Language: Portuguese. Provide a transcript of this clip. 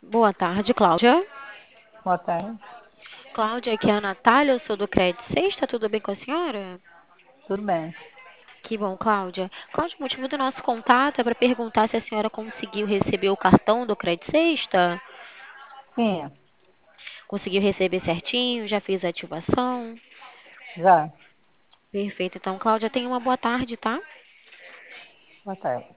Boa tarde, Cláudia. Boa tarde. Cláudia, aqui é a Natália, eu sou do Crédito Sexta, tudo bem com a senhora? Tudo bem. Que bom, Cláudia. Cláudia, o motivo do nosso contato é para perguntar se a senhora conseguiu receber o cartão do Crédito Sexta. Sim, Conseguiu receber certinho, já fez a ativação? já. Perfeito. Então, Cláudia, tenha uma boa tarde, tá? Boa tarde.